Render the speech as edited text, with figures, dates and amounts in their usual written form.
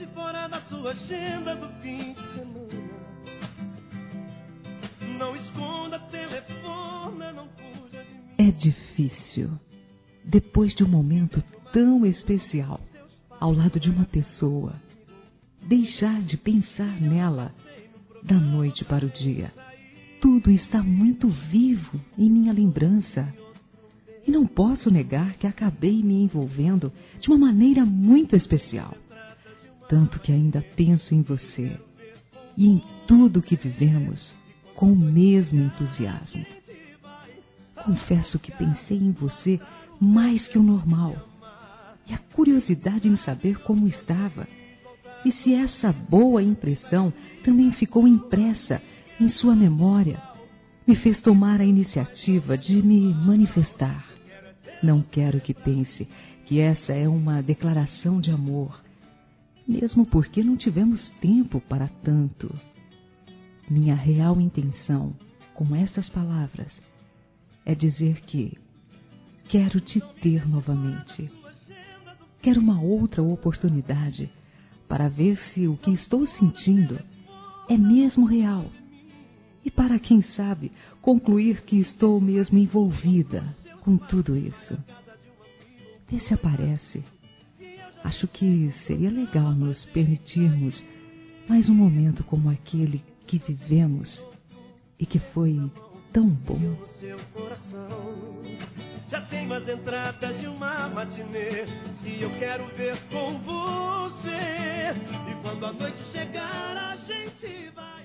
deixe fora da sua agenda do fim de semana. Não esconda telefone, não fuja de mim. É difícil, depois de um momento tão especial, ao lado de uma pessoa, deixar de pensar nela da noite para o dia. Tudo está muito vivo em minha lembrança. E não posso negar que acabei me envolvendo de uma maneira muito especial. Tanto que ainda penso em você e em tudo que vivemos com o mesmo entusiasmo. Confesso que pensei em você mais que o normal. E a curiosidade em saber como estava. E se essa boa impressão também ficou impressa em sua memória, me fez tomar a iniciativa de me manifestar. Não quero que pense que essa é uma declaração de amor, mesmo porque não tivemos tempo para tanto. Minha real intenção, com essas palavras, é dizer que quero te ter novamente. Quero uma outra oportunidade para ver se o que estou sentindo é mesmo real. E para, quem sabe, concluir que estou mesmo envolvida com tudo isso. Vê se aparece. Acho que seria legal nos permitirmos mais um momento como aquele que vivemos e que foi tão bom. Já tenho as entradas de uma matinê que eu quero ver com você. E quando a noite chegar, a gente vai.